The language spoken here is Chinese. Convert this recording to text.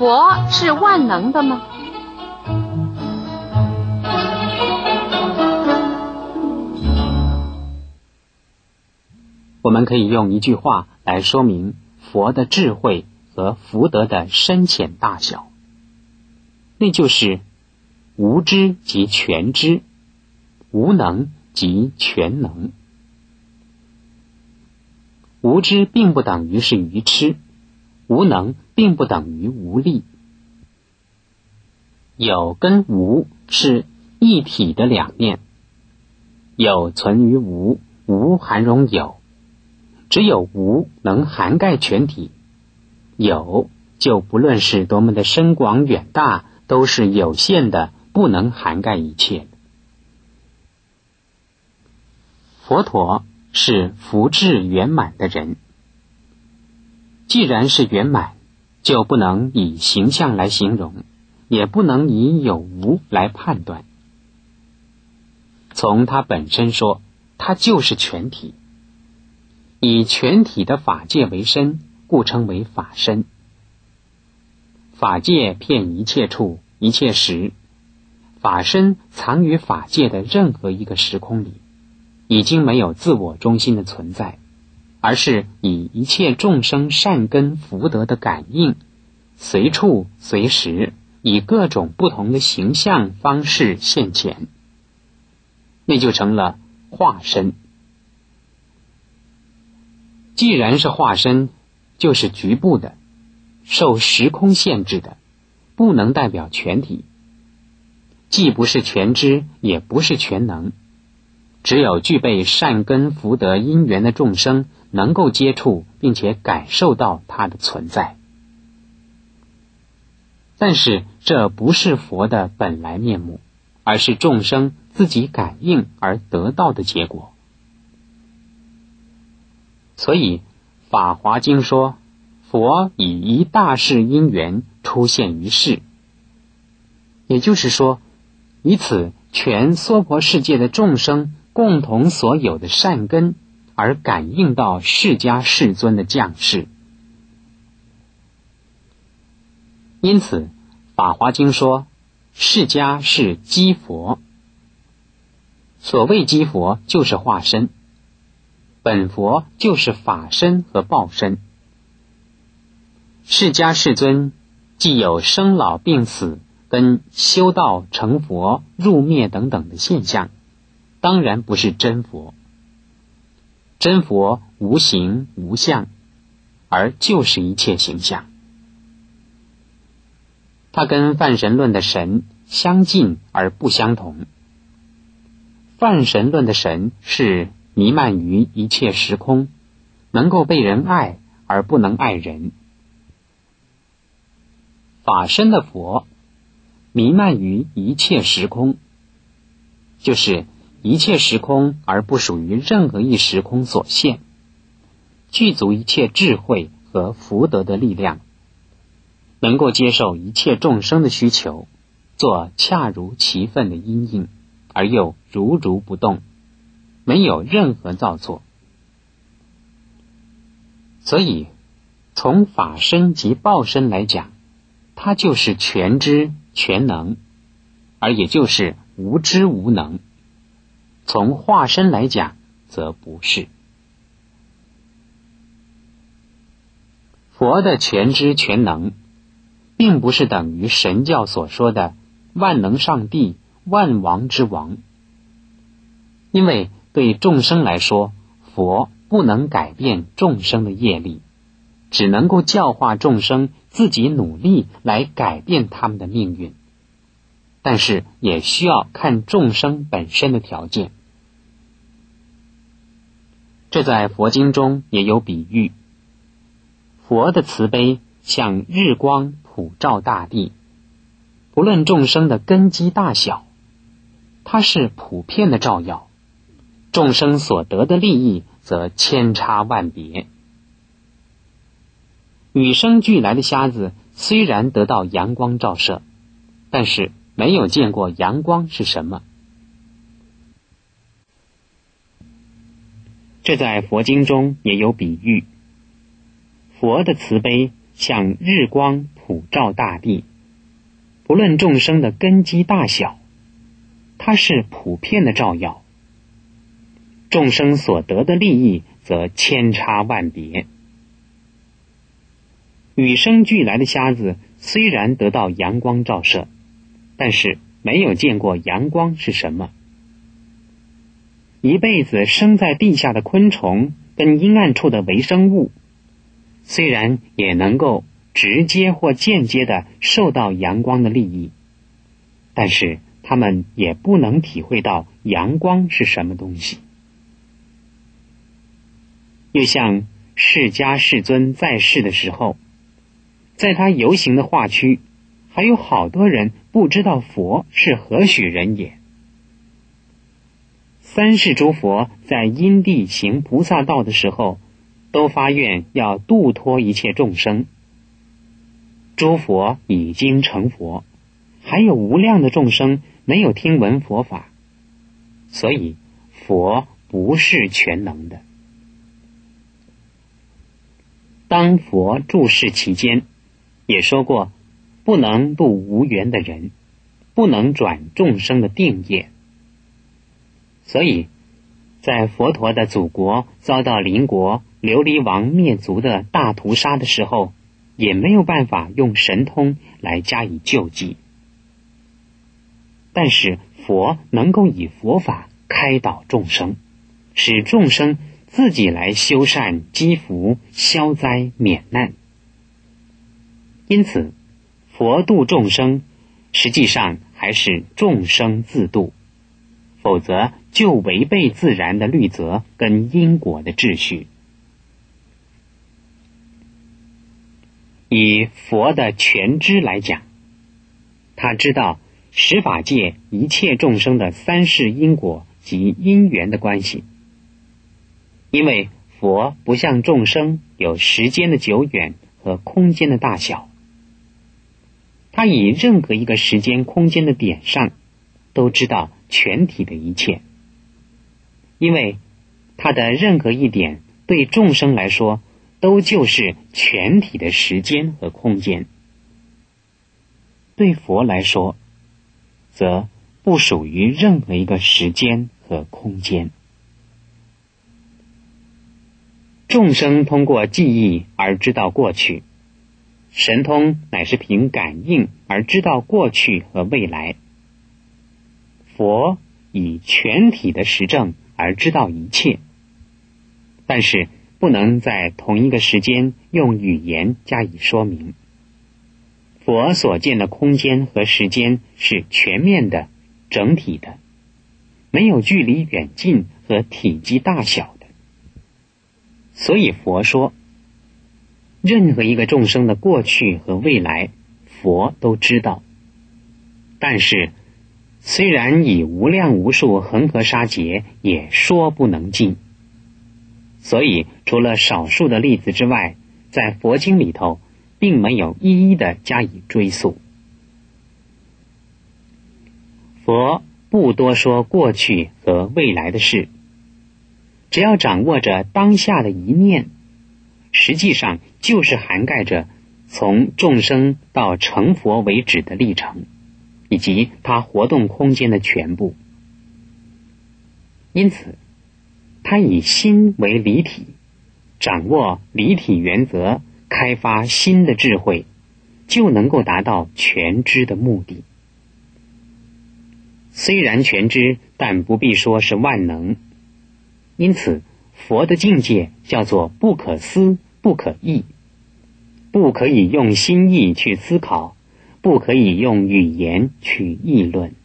佛是万能的吗？ 我们可以用一句话来说明佛的智慧和福德的深浅大小，那就是无知即全知，无能即全能。无知并不等于是愚痴，无能并不等于无力。有跟无是一体的两面，有存于无，无含容有。只有无能涵盖全体，有就不论是多么的深广远大，都是有限的，不能涵盖一切。佛陀是福智圆满的人，既然是圆满，就不能以形象来形容，也不能以有无来判断。从他本身说，他就是全体。以全体的法界为身，故称为法身。法界遍一切处，一切时，法身藏于法界的任何一个时空里，已经没有自我中心的存在，而是以一切众生善根福德的感应，随处随时，以各种不同的形象方式现前，那就成了化身。既然是化身，就是局部的，受时空限制的，不能代表全体，既不是全知，也不是全能。只有具备善根福德因缘的众生，能够接触并且感受到它的存在。但是这不是佛的本来面目，而是众生自己感应而得到的结果。所以法华经说，佛以一大事因缘出现于世，也就是说，以此全娑婆世界的众生共同所有的善根，而感应到释迦世尊的降世。因此法华经说，释迦是基佛。所谓基佛，就是化身，本佛就是法身和报身。释迦世尊既有生老病死跟修道成佛入灭等等的现象，当然不是真佛。真佛无形无相，而就是一切形象。它跟泛神论的神相近而不相同。泛神论的神是弥漫于一切时空，能够被人爱而不能爱人。法身的佛弥漫于一切时空，就是一切时空而不属于任何一时空所限，具足一切智慧和福德的力量，能够接受一切众生的需求，做恰如其分的因应，而又如如不动，没有任何造作。所以从法身及报身来讲，它就是全知全能，而也就是无知无能。从化身来讲，则不是。佛的全知全能，并不是等于神教所说的万能上帝、万王之王。因为对众生来说，佛不能改变众生的业力，只能够教化众生自己努力来改变他们的命运，但是也需要看众生本身的条件。这在佛经中也有比喻，佛的慈悲像日光普照大地，不论众生的根基大小，它是普遍的照耀，众生所得的利益则千差万别。与生俱来的瞎子虽然得到阳光照射，但是没有见过阳光是什么。这在佛经中也有比喻，佛的慈悲像日光普照大地，不论众生的根基大小，它是普遍的照耀。众生所得的利益则千差万别。与生俱来的瞎子虽然得到阳光照射，但是没有见过阳光是什么。一辈子生在地下的昆虫跟阴暗处的微生物，虽然也能够直接或间接地受到阳光的利益，但是他们也不能体会到阳光是什么东西。又像释迦世尊在世的时候，在他游行的化区，还有好多人不知道佛是何许人也。三世诸佛在因地行菩萨道的时候，都发愿要度脱一切众生。诸佛已经成佛，还有无量的众生没有听闻佛法，所以佛不是全能的。当佛住世期间，也说过，不能度无缘的人，不能转众生的定业。所以在佛陀的祖国遭到邻国琉璃王灭族的大屠杀的时候，也没有办法用神通来加以救济。但是佛能够以佛法开导众生，使众生自己来修善积福，消灾免难。因此佛度众生实际上还是众生自度，否则就违背自然的律则跟因果的秩序。以佛的全知来讲，他知道十法界一切众生的三世因果及因缘的关系。因为佛不像众生有时间的久远和空间的大小，他以任何一个时间空间的点上都知道全体的一切。因为他的任何一点对众生来说都就是全体的时间和空间，对佛来说则不属于任何一个时间和空间。众生通过记忆而知道过去，神通乃是凭感应而知道过去和未来。佛以全体的实证而知道一切，但是不能在同一个时间用语言加以说明。佛所见的空间和时间是全面的、整体的，没有距离远近和体积大小的。所以佛说，任何一个众生的过去和未来，佛都知道。但是虽然以无量无数恒河沙劫，也说不能尽。所以除了少数的例子之外，在佛经里头并没有一一的加以追溯。佛不多说过去和未来的事，只要掌握着当下的一念，实际上就是涵盖着从众生到成佛为止的历程，以及它活动空间的全部。因此他以心为离体，掌握离体原则，开发新的智慧，就能够达到全知的目的。虽然全知，但不必说是万能。因此佛的境界叫做不可思不可议，不可以用心意去思考，不可以用语言去议论。